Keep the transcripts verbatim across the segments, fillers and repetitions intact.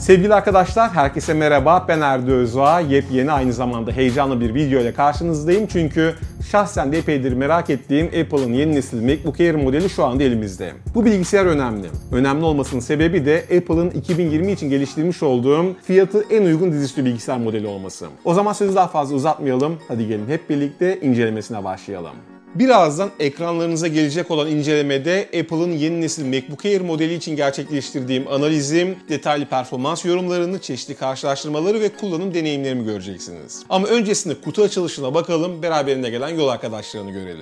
Sevgili arkadaşlar, herkese merhaba. Ben Erdi Özağ. Yepyeni, aynı zamanda heyecanlı bir video ile karşınızdayım. Çünkü şahsen de epeydir merak ettiğim Apple'ın yeni nesil MacBook Air modeli şu anda elimizde. Bu bilgisayar önemli. Önemli olmasının sebebi de Apple'ın iki bin yirmi için geliştirmiş olduğum fiyatı en uygun dizüstü bilgisayar modeli olması. O zaman sözü daha fazla uzatmayalım. Hadi gelin hep birlikte incelemesine başlayalım. Birazdan ekranlarınıza gelecek olan incelemede Apple'ın yeni nesil MacBook Air modeli için gerçekleştirdiğim analizim, detaylı performans yorumlarını, çeşitli karşılaştırmaları ve kullanım deneyimlerimi göreceksiniz. Ama öncesinde kutu açılışına bakalım, beraberinde gelen yol arkadaşlarını görelim.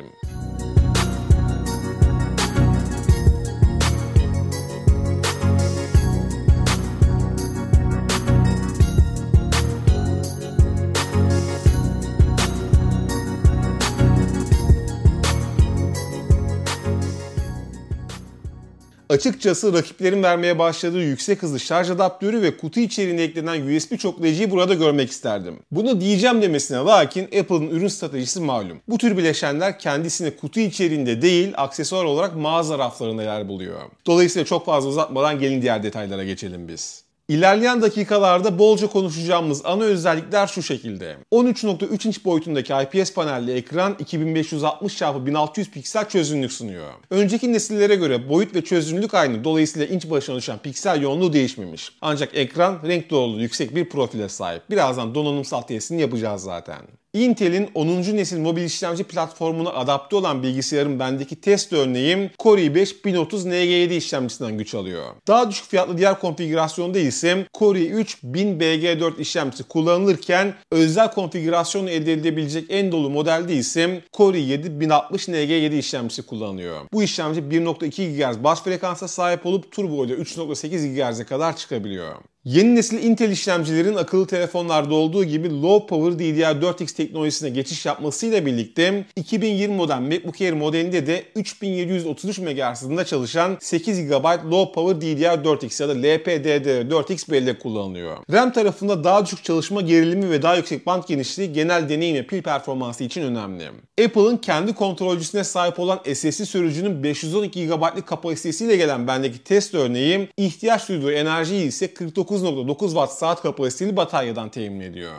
Açıkçası rakiplerin vermeye başladığı yüksek hızlı şarj adaptörü ve kutu içeriğine eklenen U S B çoklayıcıyı burada görmek isterdim. Bunu diyeceğim demesine lakin Apple'ın ürün stratejisi malum. Bu tür bileşenler kendisini kutu içeriğinde değil, aksesuar olarak mağaza raflarında yer buluyor. Dolayısıyla çok fazla uzatmadan gelin diğer detaylara geçelim biz. İlerleyen dakikalarda bolca konuşacağımız ana özellikler şu şekilde. on üç nokta üç inç boyutundaki I P S panelli ekran iki bin beş yüz altmış çarpı bin altı yüz piksel çözünürlük sunuyor. Önceki nesillere göre boyut ve çözünürlük aynı, dolayısıyla inç başına oluşan piksel yoğunluğu değişmemiş. Ancak ekran renk doğruluğu yüksek bir profile sahip. Birazdan donanımsal testini yapacağız zaten. Intel'in onuncu nesil mobil işlemci platformuna adapte olan bilgisayarın bendeki test örneğim Core i beş bin otuz N G yedi işlemcisinden güç alıyor. Daha düşük fiyatlı diğer konfigürasyonda ise Core i üç bin B G dört işlemcisi kullanılırken özel konfigürasyonu elde edilebilecek en dolu modelde ise Core i yedi bin altmış N G yedi işlemcisi kullanılıyor. Bu işlemci bir nokta iki gigahertz bas frekansa sahip olup turbo ile üç nokta sekiz gigahertz'e kadar çıkabiliyor. Yeni nesil Intel işlemcilerin akıllı telefonlarda olduğu gibi Low Power D D R dört X teknolojisine geçiş yapmasıyla birlikte iki bin yirmi model MacBook Air modelinde de üç bin yedi yüz otuz üç megahertz hızında çalışan sekiz gigabayt Low Power D D R dört X ya da L P D D R dört X bellek kullanılıyor. RAM tarafında daha düşük çalışma gerilimi ve daha yüksek band genişliği genel deneyim ve pil performansı için önemli. Apple'ın kendi kontrolcüsüne sahip olan S S D sürücünün beş yüz on iki gigabaytlık kapasitesiyle gelen bendeki test örneği ihtiyaç duyduğu enerjiyi ise kırk dokuz nokta dokuz watt saat kapasiteli bataryadan temin ediyor.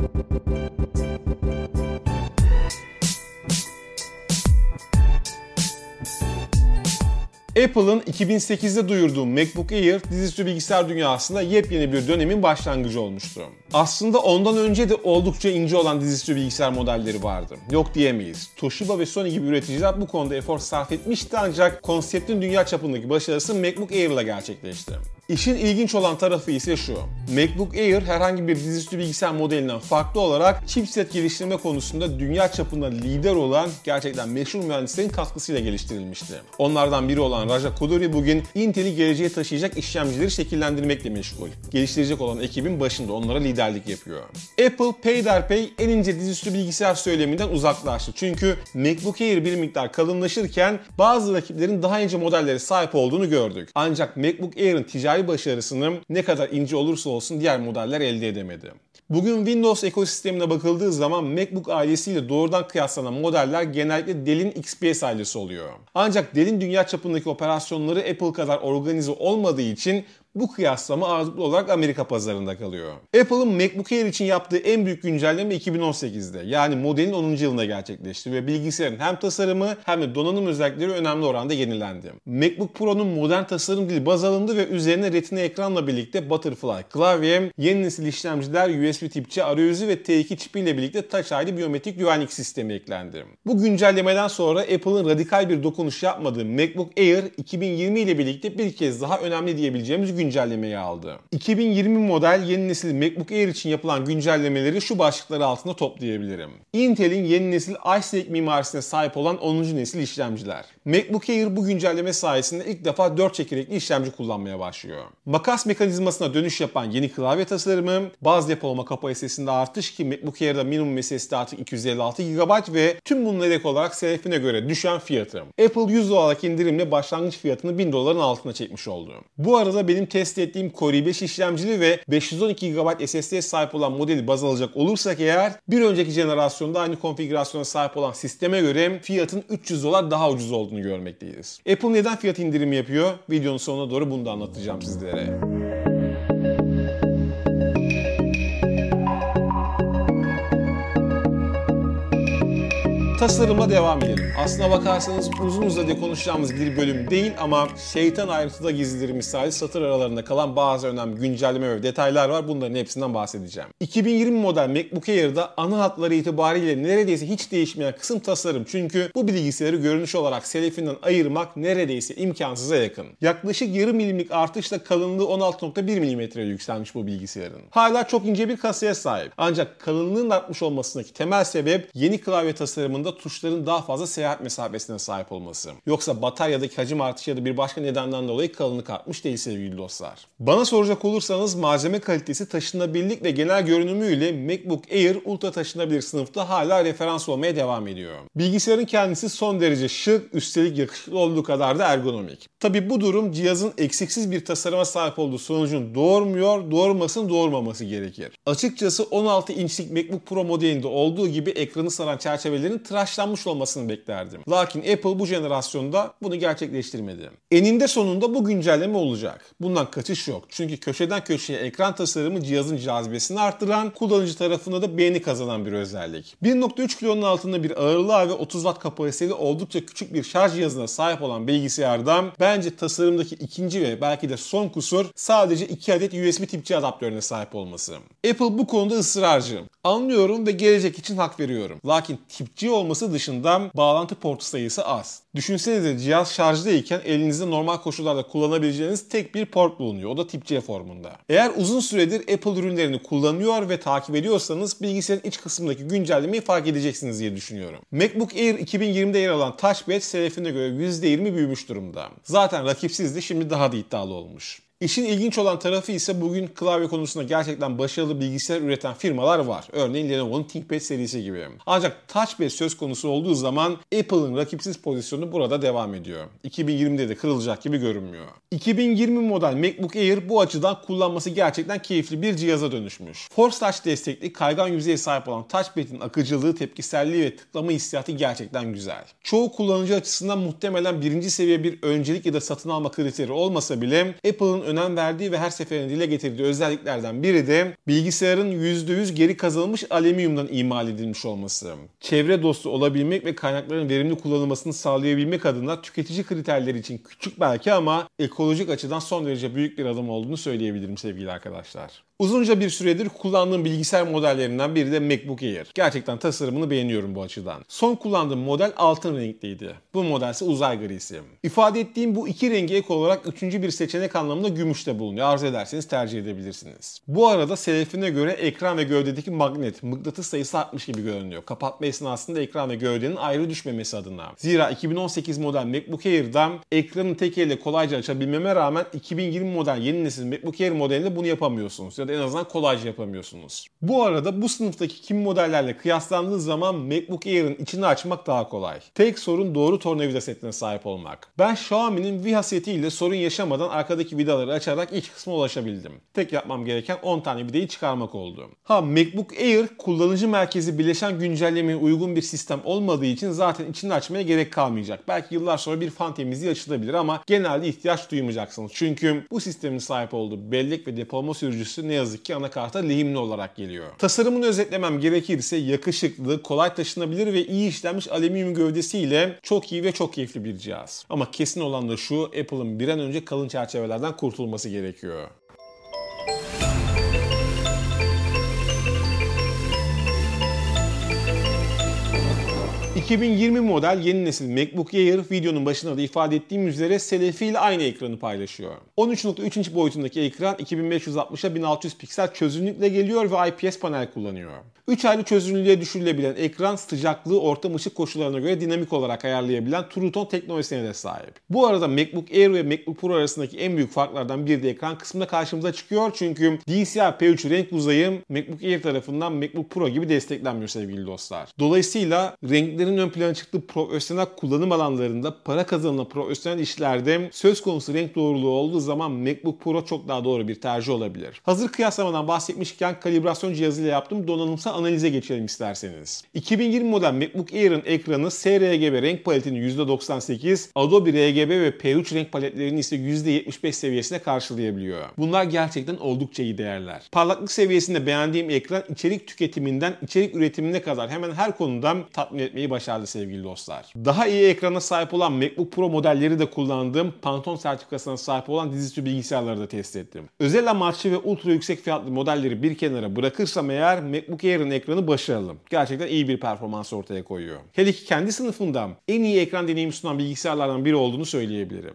Apple'ın iki bin sekizde duyurduğu MacBook Air dizüstü bilgisayar dünyasında yepyeni bir dönemin başlangıcı olmuştu. Aslında ondan önce de oldukça ince olan dizüstü bilgisayar modelleri vardı. Yok diyemeyiz. Toshiba ve Sony gibi üreticiler bu konuda efor sarf etmişti ancak konseptin dünya çapındaki başarısı MacBook Air ile gerçekleşti. İşin ilginç olan tarafı ise şu. MacBook Air herhangi bir dizüstü bilgisayar modelinden farklı olarak chipset geliştirme konusunda dünya çapında lider olan gerçekten meşhur mühendislerin katkısıyla geliştirilmişti. Onlardan biri olan Raja Koduri bugün Intel'i geleceğe taşıyacak işlemcileri şekillendirmekle meşgul. Geliştirecek olan ekibin başında onlara liderlik yapıyor. Apple peyderpey en ince dizüstü bilgisayar söyleminden uzaklaştı. Çünkü MacBook Air bir miktar kalınlaşırken bazı rakiplerin daha ince modellere sahip olduğunu gördük. Ancak MacBook Air'ın ticari başarısını ne kadar ince olursa olsun diğer modeller elde edemedi. Bugün Windows ekosistemine bakıldığı zaman MacBook ailesiyle doğrudan kıyaslanan modeller genellikle Dell'in X P S ailesi oluyor. Ancak Dell'in dünya çapındaki operasyonları Apple kadar organize olmadığı için bu kıyaslama ağırlıklı olarak Amerika pazarında kalıyor. Apple'ın MacBook Air için yaptığı en büyük güncelleme iki bin on sekizde, yani modelin onuncu yılında gerçekleşti ve bilgisayarın hem tasarımı hem de donanım özellikleri önemli oranda yenilendi. MacBook Pro'nun modern tasarım dili baz alındı ve üzerine Retina ekranla birlikte Butterfly klavye, yeni nesil işlemciler, U S B Tip-C arayüzü ve T iki çipiyle birlikte Touch I D biyometrik güvenlik sistemi eklendi. Bu güncellemeden sonra Apple'ın radikal bir dokunuş yapmadığı MacBook Air iki bin yirmi ile birlikte bir kez daha önemli diyebileceğimiz gün güncellemeyi aldı. iki bin yirmi model yeni nesil MacBook Air için yapılan güncellemeleri şu başlıklar altında toplayabilirim. Intel'in yeni nesil Ice Lake mimarisine sahip olan onuncu nesil işlemciler. MacBook Air bu güncelleme sayesinde ilk defa dört çekirdekli işlemci kullanmaya başlıyor. Makas mekanizmasına dönüş yapan yeni klavye tasarımı, baz depolama kapasitesinde artış ki MacBook Air'da minimum S S D artık iki yüz elli altı gigabayt ve tüm bunlara ek olarak selefine göre düşen fiyatı. Apple yüz dolarlık indirimle başlangıç fiyatını bin doların altına çekmiş oldu. Bu arada benim test ettiğim Core i beş işlemcili ve beş yüz on iki gigabayt S S D'ye sahip olan modeli baz alacak olursak eğer bir önceki jenerasyonda aynı konfigürasyona sahip olan sisteme göre fiyatın üç yüz dolar daha ucuz olduğunu görmekteyiz. Apple neden fiyat indirimi yapıyor? Videonun sonuna doğru bunu da anlatacağım sizlere. Tasarıma devam edelim. Aslına bakarsanız uzun uzadıya konuşacağımız bir bölüm değil ama şeytan ayrıntıda gizlidir misali satır aralarında kalan bazı önemli güncelleme ve detaylar var. Bunların hepsinden bahsedeceğim. iki bin yirmi model MacBook Air'da ana hatları itibariyle neredeyse hiç değişmeyen kısım tasarım. Çünkü bu bilgisayarı görünüş olarak selefinden ayırmak neredeyse imkansıza yakın. Yaklaşık yarım milimlik artışla kalınlığı on altı nokta bir milimetreye yükselmiş bu bilgisayarın. Hala çok ince bir kasaya sahip. Ancak kalınlığın artmış olmasındaki temel sebep yeni klavye tasarımında tuşların daha fazla seyahat mesafesine sahip olması. Yoksa bataryadaki hacim artışı ya da bir başka nedenden dolayı kalınlık artmış değil sevgili dostlar. Bana soracak olursanız malzeme kalitesi, taşınabilirlik ve genel görünümüyle MacBook Air ultra taşınabilir sınıfta hala referans olmaya devam ediyor. Bilgisayarın kendisi son derece şık, üstelik yakışıklı olduğu kadar da ergonomik. Tabi bu durum cihazın eksiksiz bir tasarıma sahip olduğu sonucunu doğurmuyor, doğurmasın doğurmaması gerekir. Açıkçası on altı inçlik MacBook Pro modelinde olduğu gibi ekranı saran çerçevelerin tıraşlanmış olmasını beklerdim. Lakin Apple bu jenerasyonda bunu gerçekleştirmedi. Eninde sonunda bu güncelleme olacak. Bundan kaçış yok. Çünkü köşeden köşeye ekran tasarımı cihazın cazibesini arttıran, kullanıcı tarafında da beğeni kazanan bir özellik. bir nokta üç kilonun altında bir ağırlığa ve otuz watt kapasiteli oldukça küçük bir şarj cihazına sahip olan bilgisayardan bence tasarımdaki ikinci ve belki de son kusur sadece iki adet U S B tip C adaptörüne sahip olması. Apple bu konuda ısrarcı. Anlıyorum ve gelecek için hak veriyorum. Lakin tip C olması dışında bağlantı portu sayısı az. Düşünsenize cihaz şarjdayken elinizde normal koşullarda kullanabileceğiniz tek bir port bulunuyor. O da tip C formunda. Eğer uzun süredir Apple ürünlerini kullanıyor ve takip ediyorsanız bilgisayarın iç kısmındaki güncellemeyi fark edeceksiniz diye düşünüyorum. MacBook Air iki bin yirmide yer alan Touchpad selefine göre yüzde yirmi büyümüş durumda. Zaten rakipsizdi, şimdi daha da iddialı olmuş. İşin ilginç olan tarafı ise bugün klavye konusunda gerçekten başarılı bilgisayar üreten firmalar var. Örneğin Lenovo'nun ThinkPad serisi gibi. Ancak Touchpad söz konusu olduğu zaman Apple'ın rakipsiz pozisyonu burada devam ediyor. iki bin yirmide de kırılacak gibi görünmüyor. iki bin yirmi model MacBook Air bu açıdan kullanması gerçekten keyifli bir cihaza dönüşmüş. Force Touch destekli kaygan yüzeye sahip olan Touchpad'in akıcılığı, tepkiselliği ve tıklama hissiyatı gerçekten güzel. Çoğu kullanıcı açısından muhtemelen birinci seviye bir öncelik ya da satın alma kriteri olmasa bile Apple'ın önem verdiği ve her seferinde dile getirdiği özelliklerden biri de bilgisayarın yüzde yüz geri kazanılmış alüminyumdan imal edilmiş olması. Çevre dostu olabilmek ve kaynakların verimli kullanılmasını sağlayabilmek adına tüketici kriterleri için küçük belki ama ekolojik açıdan son derece büyük bir adım olduğunu söyleyebilirim sevgili arkadaşlar. Uzunca bir süredir kullandığım bilgisayar modellerinden biri de MacBook Air. Gerçekten tasarımını beğeniyorum bu açıdan. Son kullandığım model altın renkliydi. Bu model ise uzay grisi. İfade ettiğim bu iki rengi ek olarak üçüncü bir seçenek anlamında gümüş de bulunuyor. Arzu ederseniz tercih edebilirsiniz. Bu arada selefine göre ekran ve gövdedeki magnet, mıknatıs sayısı artmış gibi görünüyor. Kapatma esnasında ekran ve gövdenin ayrı düşmemesi adına. Zira iki bin on sekiz model MacBook Air'dan ekranı tek elle kolayca açabilmeme rağmen iki bin yirmi model yeni nesil MacBook Air modelinde bunu yapamıyorsunuz. Ya da en azından kolayca yapamıyorsunuz. Bu arada bu sınıftaki kimi modellerle kıyaslandığı zaman MacBook Air'ın içini açmak daha kolay. Tek sorun doğru tornavida setine sahip olmak. Ben Xiaomi'nin Viha setiyle sorun yaşamadan arkadaki vidaları açarak iç kısma ulaşabildim. Tek yapmam gereken on tane vidayı çıkarmak oldu. Ha MacBook Air kullanıcı merkezi bileşen güncellemeye uygun bir sistem olmadığı için zaten içini açmaya gerek kalmayacak. Belki yıllar sonra bir fan temizliği açılabilir ama genelde ihtiyaç duymayacaksınız. Çünkü bu sistemin sahip olduğu bellek ve depolama sürücüsü ne yazık ki anakarta lehimli olarak geliyor. Tasarımını özetlemem gerekirse yakışıklı, kolay taşınabilir ve iyi işlenmiş alüminyum gövdesiyle çok iyi ve çok keyifli bir cihaz. Ama kesin olan da şu, Apple'ın bir an önce kalın çerçevelerden kurtulması gerekiyor. iki bin yirmi model yeni nesil MacBook Air videonun başında da ifade ettiğim üzere selefiyle aynı ekranı paylaşıyor. on üç nokta üç inç boyutundaki ekran iki bin beş yüz altmışa bin altı yüz piksel çözünürlükle geliyor ve I P S panel kullanıyor. üç aylı çözünürlüğe düşürülebilen ekran sıcaklığı ortam ışık koşullarına göre dinamik olarak ayarlayabilen True Tone teknolojisine de sahip. Bu arada MacBook Air ve MacBook Pro arasındaki en büyük farklardan biri de ekran kısmında karşımıza çıkıyor. Çünkü D C I P üç renk uzayı MacBook Air tarafından MacBook Pro gibi desteklenmiyor sevgili dostlar. Dolayısıyla renklerin ön plana çıktığı profesyonel kullanım alanlarında para kazanılan profesyonel işlerde söz konusu renk doğruluğu olduğu zaman MacBook Pro çok daha doğru bir tercih olabilir. Hazır kıyaslamadan bahsetmişken kalibrasyon cihazıyla yaptığım donanımsal analize geçelim isterseniz. iki bin yirmi model MacBook Air'ın ekranı sRGB renk paletinin yüzde doksan sekiz, Adobe R G B ve P üç renk paletlerinin ise yüzde yetmiş beş seviyesine karşılayabiliyor. Bunlar gerçekten oldukça iyi değerler. Parlaklık seviyesinde beğendiğim ekran içerik tüketiminden içerik üretimine kadar hemen her konudan tatmin etmeyi başarıyor. başardı sevgili dostlar. Daha iyi ekrana sahip olan MacBook Pro modelleri de kullandığım Pantone sertifikasına sahip olan dizüstü bilgisayarları da test ettim. Özel amaçlı ve ultra yüksek fiyatlı modelleri bir kenara bırakırsam eğer MacBook Air'ın ekranı başarılı. Gerçekten iyi bir performans ortaya koyuyor. Hele ki kendi sınıfında en iyi ekran deneyimi sunan bilgisayarlardan biri olduğunu söyleyebilirim.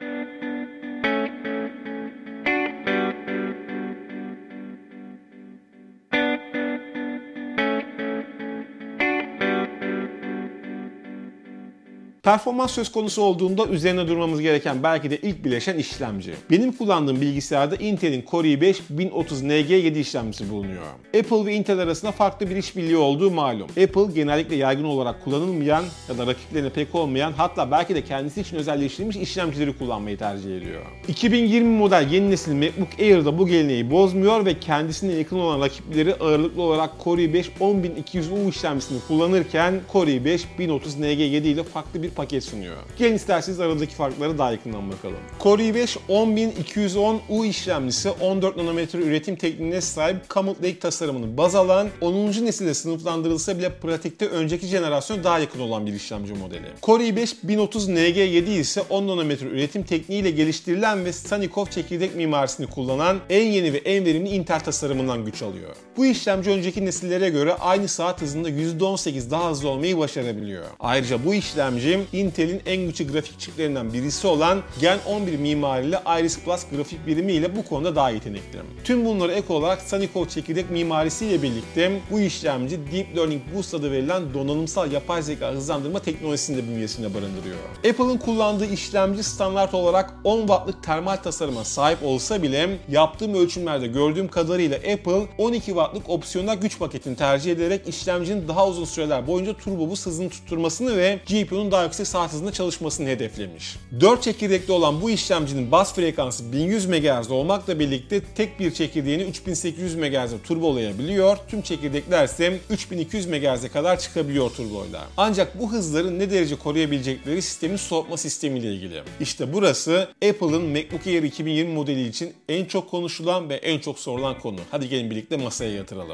Performans söz konusu olduğunda üzerine durmamız gereken belki de ilk bileşen işlemci. Benim kullandığım bilgisayarda Intel'in Core i beş bin otuz N G yedi işlemcisi bulunuyor. Apple ve Intel arasında farklı bir işbirliği olduğu malum. Apple genellikle yaygın olarak kullanılmayan ya da rakiplerine pek olmayan, hatta belki de kendisi için özelleştirilmiş işlemcileri kullanmayı tercih ediyor. iki bin yirmi model yeni nesil MacBook Air'da bu geleneği bozmuyor ve kendisine yakın olan rakipleri ağırlıklı olarak Core i beş on bin iki yüz U işlemcisini kullanırken Core i beş bin otuz N G yedi ile farklı bir paket sunuyor. Gelin isterseniz aradaki farkları daha yakından bakalım. Core i beş on bin iki yüz on U işlemcisi on dört nanometre üretim tekniğine sahip Comet Lake tasarımını baz alan onuncu nesilde sınıflandırılsa bile pratikte önceki jenerasyon daha yakın olan bir işlemci modeli. Core i beş bin otuz N G yedi ise on nanometre üretim tekniğiyle geliştirilen ve Sannikov çekirdek mimarisini kullanan en yeni ve en verimli Intel tasarımından güç alıyor. Bu işlemci önceki nesillere göre aynı saat hızında yüzde on sekiz daha hızlı olmayı başarabiliyor. Ayrıca bu işlemci Intel'in en güçlü grafik çiplerinden birisi olan Gen on bir mimariyle Iris Plus grafik birimi ile bu konuda daha yetenekli. Tüm bunlara ek olarak Sannikov çekirdek mimarisiyle birlikte bu işlemci Deep Learning Boost adı verilen donanımsal yapay zeka hızlandırma teknolojisini de bünyesinde barındırıyor. Apple'ın kullandığı işlemci standart olarak on wattlık termal tasarıma sahip olsa bile yaptığım ölçümlerde gördüğüm kadarıyla Apple on iki wattlık opsiyonel güç paketini tercih ederek işlemcinin daha uzun süreler boyunca turbo boost hızını tutturmasını ve G P U'nun daha yüksek saat hızında çalışmasını hedeflemiş. dört çekirdekli olan bu işlemcinin baz frekansı bin yüz megahertz olmakla birlikte tek bir çekirdeğini üç bin sekiz yüz megahertz'e turbolayabiliyor. Tüm çekirdekler ise üç bin iki yüz megahertz'e kadar çıkabiliyor turboyla. Ancak bu hızları ne derece koruyabilecekleri sistemin soğutma sistemiyle ilgili. İşte burası Apple'ın MacBook Air iki bin yirmi modeli için en çok konuşulan ve en çok sorulan konu. Hadi gelin birlikte masaya yatıralım.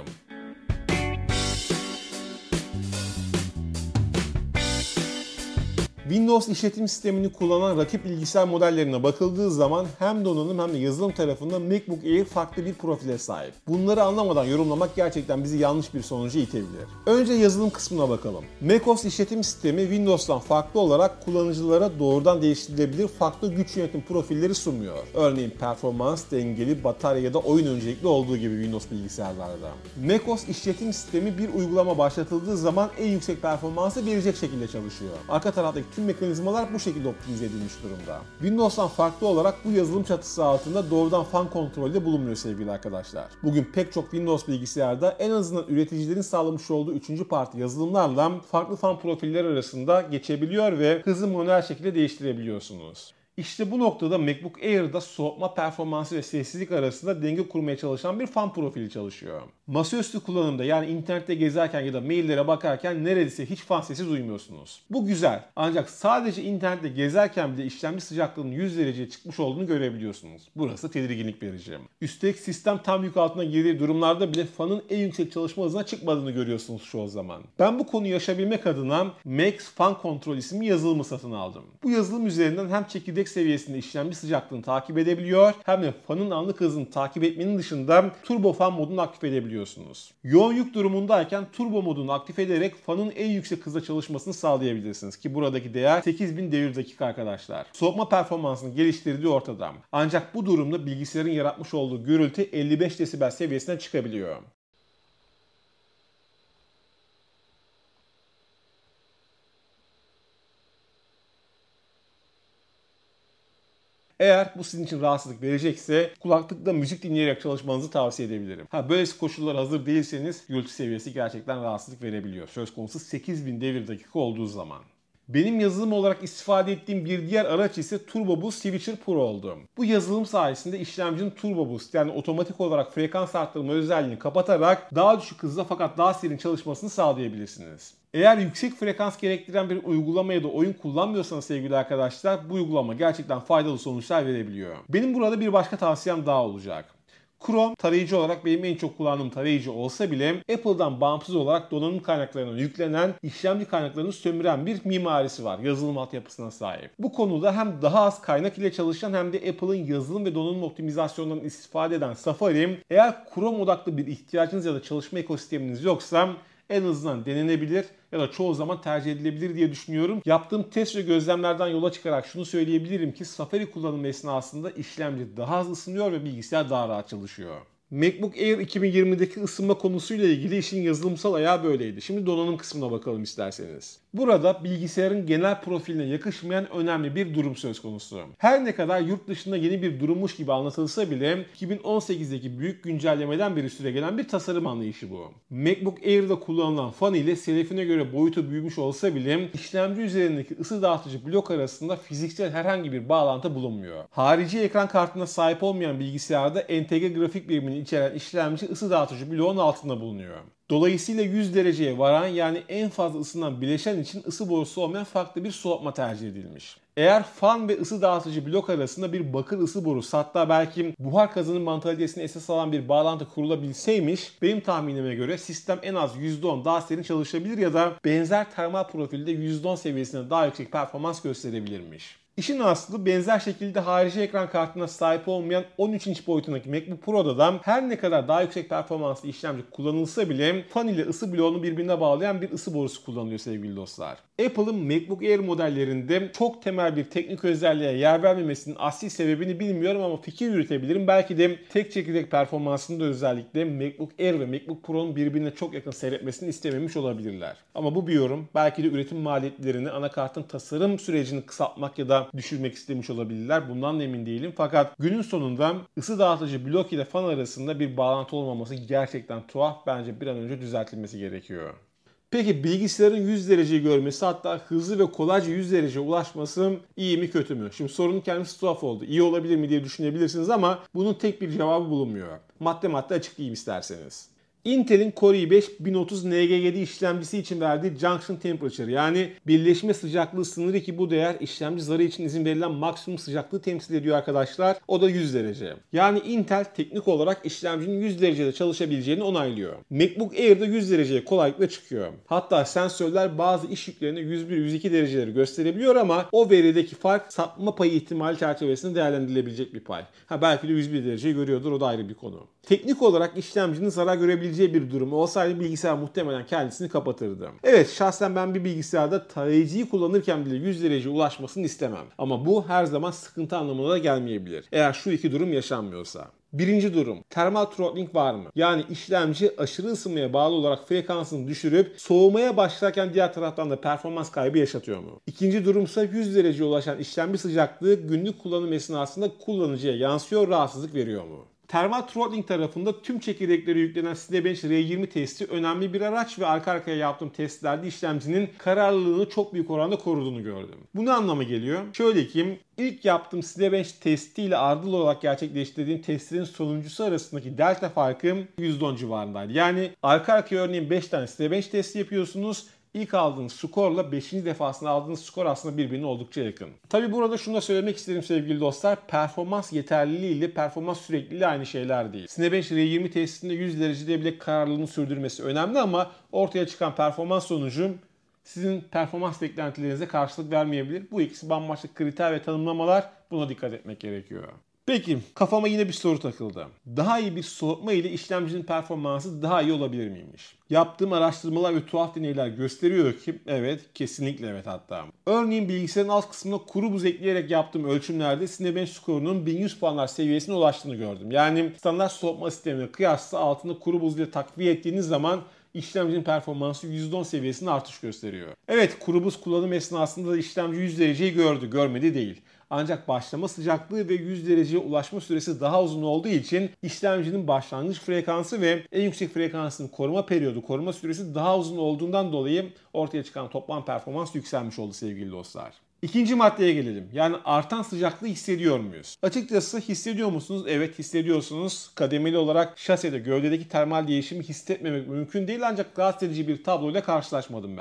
Windows işletim sistemini kullanan rakip bilgisayar modellerine bakıldığı zaman hem donanım hem de yazılım tarafında MacBook Air farklı bir profile sahip. Bunları anlamadan yorumlamak gerçekten bizi yanlış bir sonuca itebilir. Önce yazılım kısmına bakalım. macOS işletim sistemi Windows'tan farklı olarak kullanıcılara doğrudan değiştirilebilir farklı güç yönetim profilleri sunmuyor. Örneğin performans, dengeli, batarya ya da oyun öncelikli olduğu gibi Windows bilgisayarlarda. macOS işletim sistemi bir uygulama başlatıldığı zaman en yüksek performansı verecek şekilde çalışıyor. Arka taraftaki tüm mekanizmalar bu şekilde optimize edilmiş durumda. Windows'tan farklı olarak bu yazılım çatısı altında doğrudan fan kontrolü de bulunmuyor sevgili arkadaşlar. Bugün pek çok Windows bilgisayarda en azından üreticilerin sağlamış olduğu üçüncü parti yazılımlarla farklı fan profilleri arasında geçebiliyor ve hızı manuel şekilde değiştirebiliyorsunuz. İşte bu noktada MacBook Air'da soğutma performansı ve sessizlik arasında denge kurmaya çalışan bir fan profili çalışıyor. Masaüstü kullanımda yani internette gezerken ya da maillere bakarken neredeyse hiç fan sesi duymuyorsunuz. Bu güzel. Ancak sadece internette gezerken bile işlemci sıcaklığının yüz dereceye çıkmış olduğunu görebiliyorsunuz. Burası tedirginlik verici. Üstelik sistem tam yük altına girdiği durumlarda bile fanın en yüksek çalışma hızına çıkmadığını görüyorsunuz çoğu zaman. Ben bu konuyu yaşayabilmek adına Max Fan Control isimli yazılımı satın aldım. Bu yazılım üzerinden hem çekirdek seviyesinde işlemci sıcaklığını takip edebiliyor hem de fanın anlık hızını takip etmenin dışında turbo fan modunu aktif edebiliyorsunuz. Yoğun yük durumundayken turbo modunu aktif ederek fanın en yüksek hızda çalışmasını sağlayabilirsiniz ki buradaki değer sekiz bin devir dakika arkadaşlar. Soğutma performansını geliştirdiği ortada. Ancak bu durumda bilgisayarın yaratmış olduğu gürültü elli beş desibel seviyesine çıkabiliyor. Eğer bu sizin için rahatsızlık verecekse kulaklıkla müzik dinleyerek çalışmanızı tavsiye edebilirim. Ha, böylesi koşullara hazır değilseniz gürültü seviyesi gerçekten rahatsızlık verebiliyor. Söz konusu sekiz bin devir dakika olduğu zaman. Benim yazılım olarak istifade ettiğim bir diğer araç ise Turbo Boost Switcher Pro oldu. Bu yazılım sayesinde işlemcinin Turbo Boost yani otomatik olarak frekans arttırma özelliğini kapatarak daha düşük hızda fakat daha serin çalışmasını sağlayabilirsiniz. Eğer yüksek frekans gerektiren bir uygulama ya da oyun kullanmıyorsanız sevgili arkadaşlar bu uygulama gerçekten faydalı sonuçlar verebiliyor. Benim burada bir başka tavsiyem daha olacak. Chrome tarayıcı olarak benim en çok kullandığım tarayıcı olsa bile Apple'dan bağımsız olarak donanım kaynaklarına yüklenen, işlemci kaynaklarını sömüren bir mimarisi var. Yazılım altyapısına sahip. Bu konuda hem daha az kaynak ile çalışan hem de Apple'ın yazılım ve donanım optimizasyonlarından istifade eden Safari, eğer Chrome odaklı bir ihtiyacınız ya da çalışma ekosisteminiz yoksa en azından denenebilir ya da çoğu zaman tercih edilebilir diye düşünüyorum. Yaptığım test ve gözlemlerden yola çıkarak şunu söyleyebilirim ki Safari kullanımı esnasında işlemci daha az ısınıyor ve bilgisayar daha rahat çalışıyor. MacBook Air iki bin yirmideki ısınma konusuyla ilgili işin yazılımsal ayağı böyleydi. Şimdi donanım kısmına bakalım isterseniz. Burada bilgisayarın genel profiline yakışmayan önemli bir durum söz konusu. Her ne kadar yurt dışında yeni bir durummuş gibi anlatılsa bile iki bin on sekizdeki büyük güncellemeden beri süregelen bir tasarım anlayışı bu. MacBook Air'da kullanılan fan ile selefine göre boyutu büyümüş olsa bile işlemci üzerindeki ısı dağıtıcı blok arasında fiziksel herhangi bir bağlantı bulunmuyor. Harici ekran kartına sahip olmayan bilgisayarda entegre grafik birimini içeren işlemci ısı dağıtıcı bloğun altında bulunuyor. Dolayısıyla yüz dereceye varan, yani en fazla ısınan bileşen için ısı borusu olmayan farklı bir soğutma tercih edilmiş. Eğer fan ve ısı dağıtıcı blok arasında bir bakır ısı borusu, hatta belki buhar kazanım mantalitesini esas alan bir bağlantı kurulabilseymiş, benim tahminime göre sistem en az yüzde on daha serin çalışabilir ya da benzer termal profilde yüzde on seviyesinde daha yüksek performans gösterebilirmiş. İşin aslı benzer şekilde harici ekran kartına sahip olmayan on üç inç boyutundaki MacBook Pro'da da her ne kadar daha yüksek performanslı işlemci kullanılsa bile fan ile ısı bloğunu birbirine bağlayan bir ısı borusu kullanılıyor sevgili dostlar. Apple'ın MacBook Air modellerinde çok temel bir teknik özelliğe yer vermemesinin asli sebebini bilmiyorum ama fikir yürütebilirim. Belki de tek çekirdek performansında özellikle MacBook Air ve MacBook Pro'nun birbirine çok yakın seyretmesini istememiş olabilirler. Ama bu bir yorum. Belki de üretim maliyetlerini, anakartın tasarım sürecini kısaltmak ya da düşürmek istemiş olabilirler. Bundan da emin değilim. Fakat günün sonunda ısı dağıtıcı blok ile fan arasında bir bağlantı olmaması gerçekten tuhaf. Bence bir an önce düzeltilmesi gerekiyor. Peki bilgisayarın yüz dereceyi görmesi, hatta hızlı ve kolayca yüz dereceye ulaşması iyi mi kötü mü? Şimdi sorunun kendisi tuhaf oldu. İyi olabilir mi diye düşünebilirsiniz ama bunun tek bir cevabı bulunmuyor. Madde madde açıklayayım isterseniz. Intel'in Core i beş bin otuz N G yedi işlemcisi için verdiği Junction Temperature, yani birleşme sıcaklığı sınırı, ki bu değer işlemci zarı için izin verilen maksimum sıcaklığı temsil ediyor arkadaşlar. O da yüz derece. Yani Intel teknik olarak işlemcinin yüz derecede çalışabileceğini onaylıyor. MacBook Air'da yüz dereceye kolaylıkla çıkıyor. Hatta sensörler bazı iş yüklerine yüz bir yüz iki dereceleri gösterebiliyor ama o verideki fark sapma payı ihtimali çerçevesinde değerlendirilebilecek bir pay. Ha belki de yüz bir dereceyi görüyordur, o da ayrı bir konu. Teknik olarak işlemcinin zarar görebileceği bir durum olsaydı bilgisayar muhtemelen kendisini kapatırdı. Evet, şahsen ben bir bilgisayarda tarayıcıyı kullanırken bile yüz dereceye ulaşmasını istemem. Ama bu her zaman sıkıntı anlamına da gelmeyebilir. Eğer şu iki durum yaşanmıyorsa. Birinci durum, termal throttling var mı? Yani işlemci aşırı ısınmaya bağlı olarak frekansını düşürüp soğumaya başlarken diğer taraftan da performans kaybı yaşatıyor mu? İkinci durumsa yüz dereceye ulaşan işlemci sıcaklığı günlük kullanım esnasında kullanıcıya yansıyor, rahatsızlık veriyor mu? Termal throttling tarafında tüm çekirdekleri yüklenen Cinebench R yirmi testi önemli bir araç ve arka arkaya yaptığım testlerde işlemcinin kararlılığını çok büyük oranda koruduğunu gördüm. Bu ne anlama geliyor? Şöyle ki, ilk yaptığım Cinebench testiyle ardıl olarak gerçekleştirdiğim testlerin sonuncusu arasındaki delta farkı yüzde on civarındaydı. Yani arka arkaya örneğin beş tane Cinebench testi yapıyorsunuz. İlk aldığınız skorla beşinci defasında aldığınız skor aslında birbirine oldukça yakın. Tabi burada şunu da söylemek isterim sevgili dostlar. Performans yeterliliği ile performans sürekliliği aynı şeyler değil. Cinebench R yirmi testinde yüz derecede bile kararlılığını sürdürmesi önemli ama ortaya çıkan performans sonucu sizin performans beklentilerinize karşılık vermeyebilir. Bu ikisi bambaşka kriter ve tanımlamalar. Buna dikkat etmek gerekiyor. Peki, kafama yine bir soru takıldı. Daha iyi bir soğutma ile işlemcinin performansı daha iyi olabilir miymiş? Yaptığım araştırmalar ve tuhaf deneyler gösteriyor ki evet, kesinlikle evet hatta. Örneğin bilgisayarın alt kısmına kuru buz ekleyerek yaptığım ölçümlerde Cinebench skorunun bin yüz puanlar seviyesine ulaştığını gördüm. Yani standart soğutma sistemine kıyasla altında kuru buz ile takviye ettiğiniz zaman işlemcinin performansı yüzde on seviyesinde artış gösteriyor. Evet, kuru buz kullanım esnasında da işlemci yüz dereceyi gördü, görmedi değil. Ancak başlama sıcaklığı ve yüz dereceye ulaşma süresi daha uzun olduğu için işlemcinin başlangıç frekansı ve en yüksek frekansının koruma periyodu, koruma süresi daha uzun olduğundan dolayı ortaya çıkan toplam performans yükselmiş oldu sevgili dostlar. İkinci maddeye gelelim. Yani artan sıcaklığı hissediyor muyuz? Açıkçası hissediyor musunuz? Evet, hissediyorsunuz. Kademeli olarak şasede gövdedeki termal değişimi hissetmemek mümkün değil, ancak rahatsız edici bir tabloyla karşılaşmadım ben.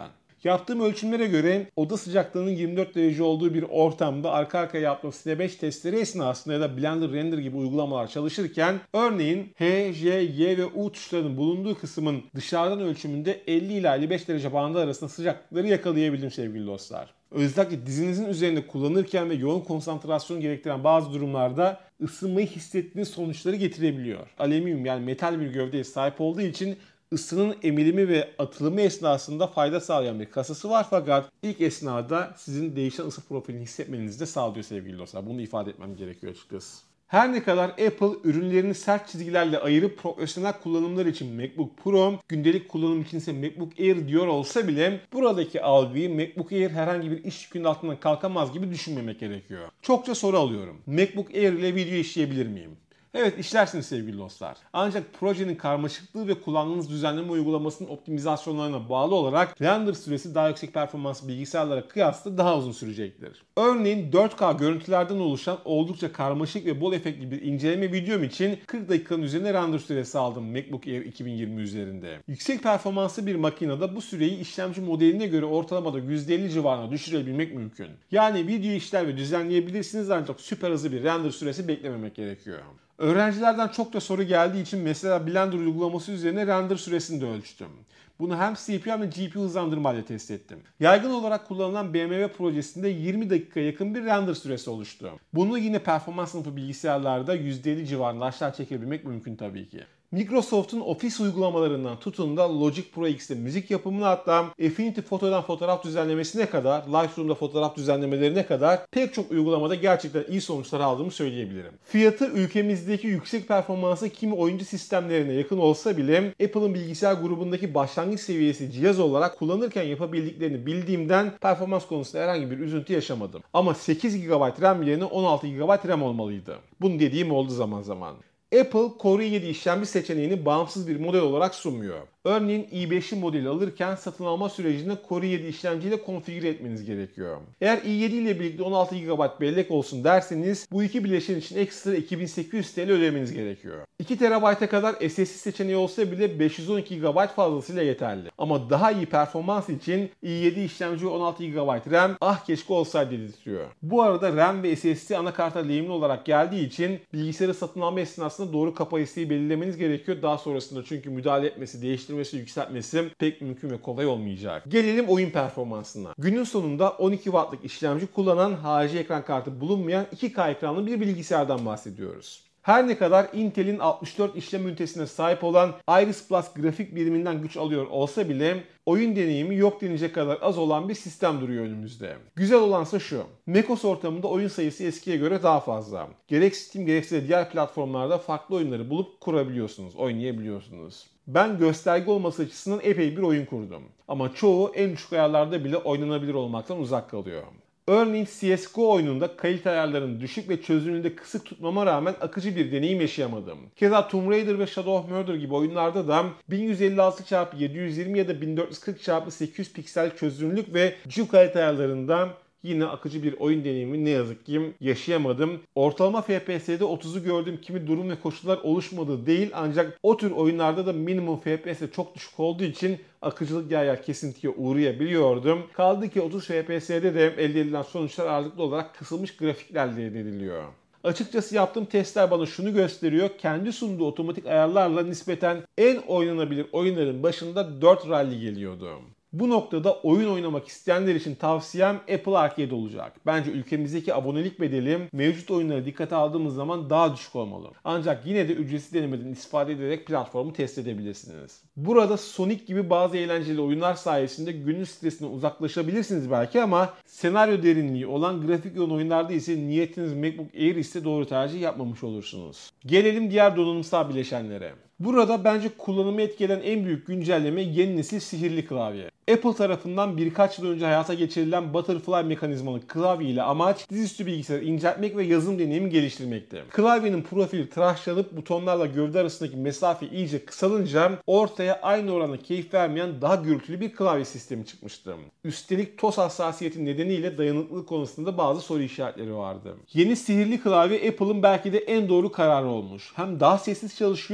Yaptığım ölçümlere göre oda sıcaklığının yirmi dört derece olduğu bir ortamda arka arkaya yaptığım Cine beş testleri esnasında ya da Blender Render gibi uygulamalar çalışırken örneğin H, J, Y ve U tuşlarının bulunduğu kısmın dışarıdan ölçümünde elli ila elli beş derece bandı arasında sıcaklıkları yakalayabildim sevgili dostlar. Özellikle dizinizin üzerinde kullanırken ve yoğun konsantrasyon gerektiren bazı durumlarda ısınmayı hissettiğiniz sonuçları getirebiliyor. Alüminyum yani metal bir gövdeye sahip olduğu için ısının emilimi ve atılımı esnasında fayda sağlayan bir kasası var fakat ilk esnada sizin değişen ısı profilini hissetmenizi de sağlıyor sevgili dostlar. Bunu ifade etmem gerekiyor açıkçası. Her ne kadar Apple ürünlerini sert çizgilerle ayırıp profesyonel kullanımlar için MacBook Pro, gündelik kullanım için ise MacBook Air diyor olsa bile buradaki algıyı MacBook Air herhangi bir iş yükünün altından kalkamaz gibi düşünmemek gerekiyor. Çokça soru alıyorum. MacBook Air ile video işleyebilir miyim? Evet işlersiniz sevgili dostlar. Ancak projenin karmaşıklığı ve kullandığınız düzenleme uygulamasının optimizasyonlarına bağlı olarak render süresi daha yüksek performans bilgisayarlara kıyasla daha uzun sürecektir. Örneğin dört K görüntülerden oluşan oldukça karmaşık ve bol efektli bir inceleme videom için kırk dakikanın üzerine render süresi aldım MacBook Air iki bin yirmi üzerinde. Yüksek performanslı bir makinede bu süreyi işlemci modeline göre ortalamada yüzde elli civarına düşürebilmek mümkün. Yani video işler ve düzenleyebilirsiniz ancak süper hızlı bir render süresi beklememek gerekiyor. Öğrencilerden çok da soru geldiği için mesela Blender uygulaması üzerine render süresini de ölçtüm. Bunu hem C P U hem de G P U hızlandırmayla test ettim. Yaygın olarak kullanılan B M W projesinde yirmi dakika yakın bir render süresi oluştu. Bunu yine performans sınıfı bilgisayarlarda yüzde elli civarında aşağı çekebilmek mümkün tabii ki. Microsoft'un Office uygulamalarından tutun da Logic Pro X'te müzik yapımına hatta Affinity Photo'dan fotoğraf düzenlemesine kadar, Lightroom'da fotoğraf düzenlemelerine kadar pek çok uygulamada gerçekten iyi sonuçlar aldığımı söyleyebilirim. Fiyatı ülkemizdeki yüksek performansı kimi oyuncu sistemlerine yakın olsa bile Apple'ın bilgisayar grubundaki başlangıç seviyesi cihaz olarak kullanırken yapabildiklerini bildiğimden performans konusunda herhangi bir üzüntü yaşamadım. Ama sekiz gigabayt RAM yerine on altı gigabayt RAM olmalıydı. Bunu dediğim oldu zaman zaman. Apple Core i yedi işlemci seçeneğini bağımsız bir model olarak sunmuyor. Örneğin i beşli modeli alırken satın alma sürecinde Core i yedi işlemciyle konfigüre etmeniz gerekiyor. Eğer i yedi ile birlikte on altı gigabayt bellek olsun derseniz bu iki bileşen için ekstra iki bin sekiz yüz TL ödemeniz gerekiyor. iki terabayta kadar S S D seçeneği olsa bile beş yüz on iki gigabayt fazlasıyla yeterli. Ama daha iyi performans için i yedi işlemci ve on altı gigabayt RAM ah keşke olsaydı dedirtiyor. Bu arada RAM ve S S D anakarta lehimli olarak geldiği için bilgisayarı satın alma esnasında doğru kapasiteyi belirlemeniz gerekiyor. Daha sonrasında çünkü müdahale etmesi, değiştirmesi, yükseltmesi pek mümkün ve kolay olmayacak. Gelelim oyun performansına. Günün sonunda on iki wattlık işlemci kullanan harici ekran kartı bulunmayan iki K ekranlı bir bilgisayardan bahsediyoruz. Her ne kadar Intel'in altmış dört işlem ünitesine sahip olan Iris Plus grafik biriminden güç alıyor olsa bile oyun deneyimi yok denecek kadar az olan bir sistem duruyor önümüzde. Güzel olansa şu. macOS ortamında oyun sayısı eskiye göre daha fazla. Gerek Steam gerekse de diğer platformlarda farklı oyunları bulup kurabiliyorsunuz, oynayabiliyorsunuz. Ben gösterge olması açısından epey bir oyun kurdum. Ama çoğu en düşük ayarlarda bile oynanabilir olmaktan uzak kalıyor. Örneğin C S G O oyununda kalite ayarlarını düşük ve çözünürlüğünde kısık tutmama rağmen akıcı bir deneyim yaşayamadım. Keza Tomb Raider ve Shadow of Mordor gibi oyunlarda da bin yüz elli altı çarpı yedi yüz yirmi ya da bin dört yüz kırk çarpı sekiz yüz piksel çözünürlük ve düşük kalite ayarlarında yine akıcı bir oyun deneyimi ne yazık ki yaşayamadım. Ortalama F P S'de otuzu gördüğüm kimi durum ve koşullar oluşmadığı değil ancak o tür oyunlarda da minimum F P S çok düşük olduğu için akıcılık yer yer kesintiye uğrayabiliyordum. Kaldı ki otuz F P S'de de elde edilen sonuçlar ağırlıklı olarak kısılmış grafiklerle elde ediliyor. Açıkçası yaptığım testler bana şunu gösteriyor. Kendi sunduğu otomatik ayarlarla nispeten en oynanabilir oyunların başında dört Rally geliyordu. Bu noktada oyun oynamak isteyenler için tavsiyem Apple Arcade olacak. Bence ülkemizdeki abonelik bedeli mevcut oyunlara dikkate aldığımız zaman daha düşük olmalı. Ancak yine de ücretsiz denemeden istifade ederek platformu test edebilirsiniz. Burada Sonic gibi bazı eğlenceli oyunlar sayesinde günün stresinden uzaklaşabilirsiniz belki ama senaryo derinliği olan grafik yoğun oyunlarda ise niyetiniz MacBook Air ise doğru tercih yapmamış olursunuz. Gelelim diğer donanımsal bileşenlere. Burada bence kullanımı etkileyen en büyük güncelleme yeni nesil sihirli klavye. Apple tarafından birkaç yıl önce hayata geçirilen Butterfly mekanizmalı klavye ile amaç dizüstü bilgisayarı inceltmek ve yazım deneyimi geliştirmekti. Klavyenin profili tıraşlanıp butonlarla gövde arasındaki mesafe iyice kısalınca ortaya aynı oranda keyif vermeyen daha gürültülü bir klavye sistemi çıkmıştı. Üstelik toz hassasiyeti nedeniyle dayanıklılık konusunda bazı soru işaretleri vardı. Yeni sihirli klavye Apple'ın belki de en doğru kararı olmuş. Hem daha sessiz çalışıyor hem de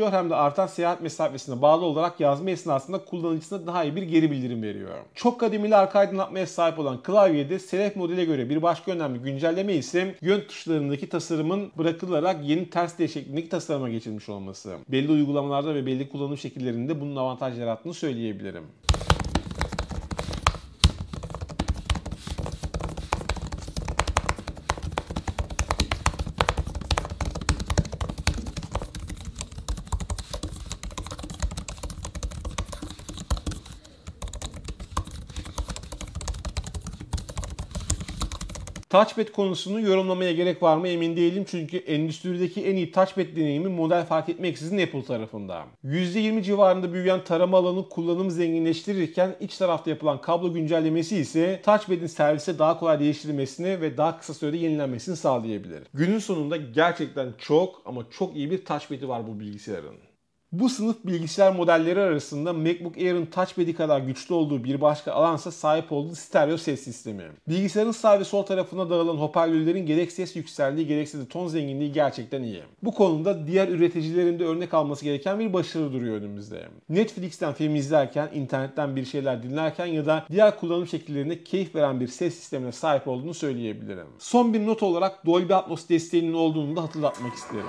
artan seyahat mesafesine bağlı olarak yazma esnasında kullanıcısına daha iyi bir geri bildirim veriyor. Çok kademeli arka aydınlatmaya sahip olan klavyede Select modele göre bir başka önemli güncelleme ise yön tuşlarındaki tasarımın bırakılarak yeni ters D şeklindeki tasarıma geçilmiş olması. Belli uygulamalarda ve belli kullanım şekillerinde bunun avantaj yarattığını söyleyebilirim. Touchpad konusunu yorumlamaya gerek var mı emin değilim çünkü endüstrideki en iyi touchpad deneyimi model fark etmeksizin Apple tarafında. yüzde yirmi civarında büyüyen tarama alanı kullanımı zenginleştirirken iç tarafta yapılan kablo güncellemesi ise touchpad'in servise daha kolay değiştirilmesini ve daha kısa sürede yenilenmesini sağlayabilir. Günün sonunda gerçekten çok ama çok iyi bir touchpad'i var bu bilgisayarın. Bu sınıf bilgisayar modelleri arasında MacBook Air'ın touchpad'i kadar güçlü olduğu bir başka alansa sahip olduğu stereo ses sistemi. Bilgisayarın sağ ve sol tarafına dağılan hoparlörlerin gerek ses yükseldiği gerekse de ton zenginliği gerçekten iyi. Bu konuda diğer üreticilerin de örnek alması gereken bir başarı duruyor önümüzde. Netflix'ten film izlerken, internetten bir şeyler dinlerken ya da diğer kullanım şekillerinde keyif veren bir ses sistemine sahip olduğunu söyleyebilirim. Son bir not olarak Dolby Atmos desteğinin olduğunu da hatırlatmak isterim.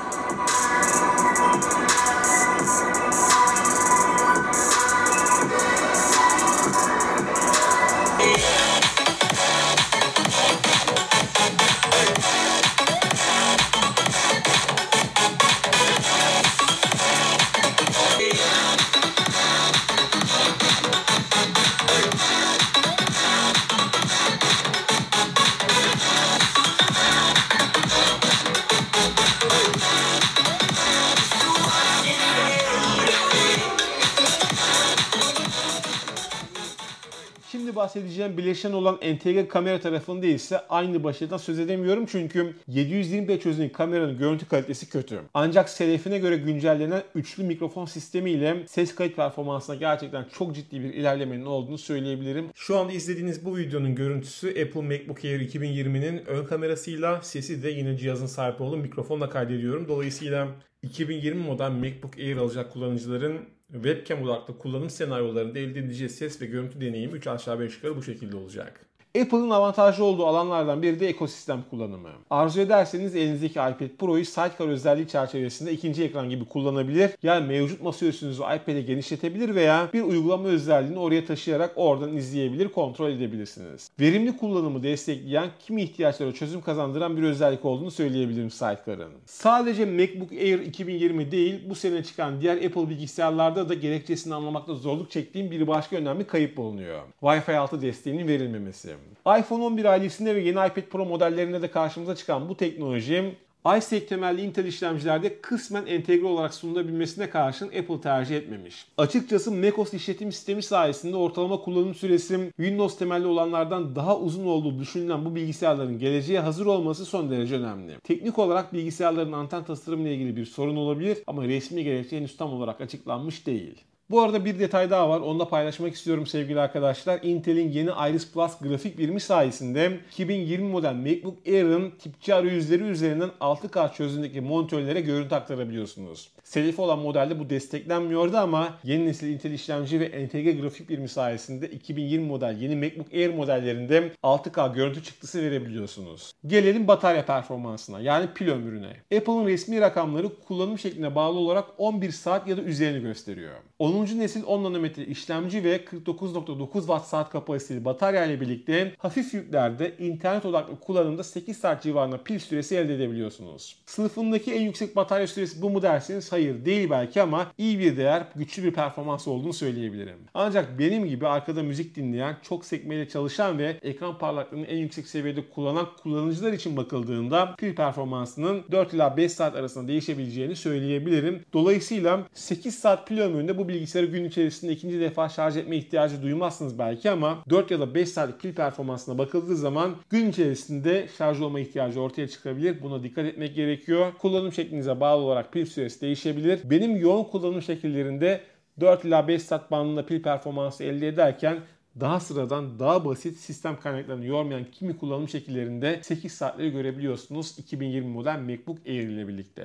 Şimdi bahsedeceğim bileşen olan entegre kamera tarafında ise aynı başarıdan söz edemiyorum çünkü yedi yüz yirmi p çözünürlüğü kameranın görüntü kalitesi kötü. Ancak Selef'ine göre güncellenen üçlü mikrofon sistemiyle ses kayıt performansına gerçekten çok ciddi bir ilerlemenin olduğunu söyleyebilirim. Şu anda izlediğiniz bu videonun görüntüsü Apple MacBook Air iki bin yirminin ön kamerasıyla, sesi de yine cihazın sahip olduğu mikrofonla kaydediyorum. Dolayısıyla iki bin yirmi model MacBook Air alacak kullanıcıların webcam odaklı kullanım senaryolarında elde edeceği ses ve görüntü deneyimi üç aşağı beş yukarı bu şekilde olacak. Apple'ın avantajlı olduğu alanlardan biri de ekosistem kullanımı. Arzu ederseniz elinizdeki iPad Pro'yu Sidecar özelliği çerçevesinde ikinci ekran gibi kullanabilir. Yani mevcut masaüstünüzü iPad'e genişletebilir veya bir uygulama özelliğini oraya taşıyarak oradan izleyebilir, kontrol edebilirsiniz. Verimli kullanımı destekleyen, kimi ihtiyaçlara çözüm kazandıran bir özellik olduğunu söyleyebilirim Sidecar'ın. Sadece MacBook Air iki bin yirmi değil, bu sene çıkan diğer Apple bilgisayarlarda da gerekçesini anlamakta zorluk çektiğim bir başka önemli kayıp bulunuyor. Wi-Fi altı desteğinin verilmemesi. iPhone on bir ailesinde ve yeni iPad Pro modellerinde de karşımıza çıkan bu teknoloji Ice Lake temelli Intel işlemcilerde kısmen entegre olarak sunulabilmesine karşın Apple tercih etmemiş. Açıkçası macOS işletim sistemi sayesinde ortalama kullanım süresi Windows temelli olanlardan daha uzun olduğu düşünülen bu bilgisayarların geleceğe hazır olması son derece önemli. Teknik olarak bilgisayarların anten tasarımıyla ilgili bir sorun olabilir ama resmi gerekçe henüz tam olarak açıklanmış değil. Bu arada bir detay daha var. Onu da paylaşmak istiyorum sevgili arkadaşlar. Intel'in yeni Iris Plus grafik birimi sayesinde iki bin yirmi model MacBook Air'ın tip C arayüzleri üzerinden altı K çözünürlükteki monitörlere görüntü aktarabiliyorsunuz. Selifi olan modelde bu desteklenmiyordu ama yeni nesil Intel işlemci ve entegre grafik birimi sayesinde iki bin yirmi model yeni MacBook Air modellerinde altı K görüntü çıktısı verebiliyorsunuz. Gelelim batarya performansına, yani pil ömrüne. Apple'ın resmi rakamları kullanım şekline bağlı olarak on bir saat ya da üzerini gösteriyor. onuncu nesil on nanometre işlemci ve kırk dokuz nokta dokuz watt saat kapasiteli batarya ile birlikte hafif yüklerde internet odaklı kullanımda sekiz saat civarında pil süresi elde edebiliyorsunuz. Sınıfındaki en yüksek batarya süresi bu mu derseniz hayır değil belki ama iyi bir değer, güçlü bir performans olduğunu söyleyebilirim. Ancak benim gibi arkada müzik dinleyen, çok sekmeyle çalışan ve ekran parlaklığını en yüksek seviyede kullanan kullanıcılar için bakıldığında pil performansının dört ila beş saat arasında değişebileceğini söyleyebilirim. Dolayısıyla sekiz saat pil ömründe bu bilgisayarı gün içerisinde ikinci defa şarj etme ihtiyacı duymazsınız belki ama dört ya da beş saatlik pil performansına bakıldığı zaman gün içerisinde şarj olma ihtiyacı ortaya çıkabilir. Buna dikkat etmek gerekiyor. Kullanım şeklinize bağlı olarak pil süresi değişebilir. Benim yoğun kullanım şekillerinde dört ila beş saat bandında pil performansı elde ederken daha sıradan, daha basit, sistem kaynaklarını yormayan kimi kullanım şekillerinde sekiz saatleri görebiliyorsunuz iki bin yirmi model MacBook Air ile birlikte.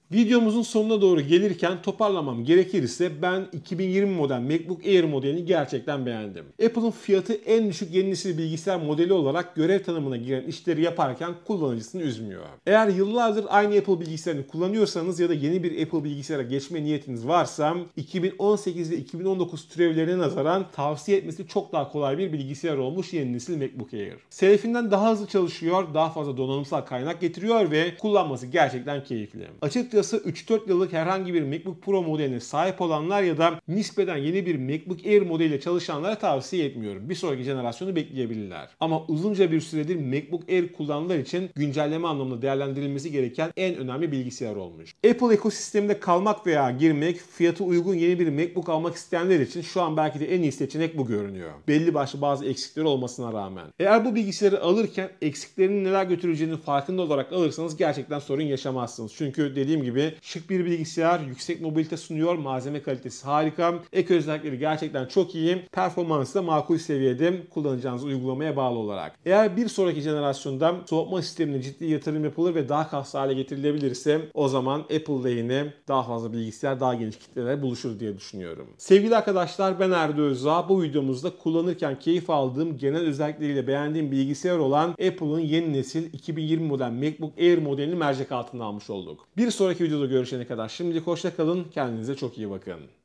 Videomuzun sonuna doğru gelirken toparlamam gerekirse ben iki bin yirmi model MacBook Air modelini gerçekten beğendim. Apple'ın fiyatı en düşük yeni nesil bilgisayar modeli olarak görev tanımına giren işleri yaparken kullanıcısını üzmüyor. Eğer yıllardır aynı Apple bilgisayarını kullanıyorsanız ya da yeni bir Apple bilgisayara geçme niyetiniz varsa iki bin on sekiz ve iki bin on dokuz türevlerine nazaran tavsiye etmesi çok daha kolay bir bilgisayar olmuş yeni nesil MacBook Air. Selefinden daha hızlı çalışıyor, daha fazla donanımsal kaynak getiriyor ve kullanması gerçekten keyifli. Açıkçası üç dört yıllık herhangi bir MacBook Pro modeline sahip olanlar ya da nispeten yeni bir MacBook Air modeliyle çalışanlara tavsiye etmiyorum. Bir sonraki jenerasyonu bekleyebilirler. Ama uzunca bir süredir MacBook Air kullananlar için güncelleme anlamında değerlendirilmesi gereken en önemli bilgisayar olmuş. Apple ekosisteminde kalmak veya girmek, fiyatı uygun yeni bir MacBook almak isteyenler için şu an belki de en iyi seçenek bu görünüyor. Belli başlı bazı eksikleri olmasına rağmen. Eğer bu bilgisayarı alırken eksiklerinin neler götüreceğinin farkında olarak alırsanız gerçekten sorun yaşamazsınız. Çünkü dediğim gibi şık bir bilgisayar, yüksek mobilite sunuyor, malzeme kalitesi harika, ek özellikleri gerçekten çok iyi, performansı da makul seviyede kullanacağınız uygulamaya bağlı olarak. Eğer bir sonraki jenerasyonda soğutma sistemine ciddi yatırım yapılır ve daha kaslı hale getirilebilirse o zaman Apple'da yine daha fazla bilgisayar, daha geniş kitlelere buluşur diye düşünüyorum. Sevgili arkadaşlar, ben Erdo Özdağ. Bu videomuzda kullanırken keyif aldığım, genel özellikleriyle beğendiğim bilgisayar olan Apple'ın yeni nesil iki bin yirmi model MacBook Air modelini mercek altına almış olduk. Bir sonraki videoda görüşene kadar şimdilik hoşça kalın, kendinize çok iyi bakın.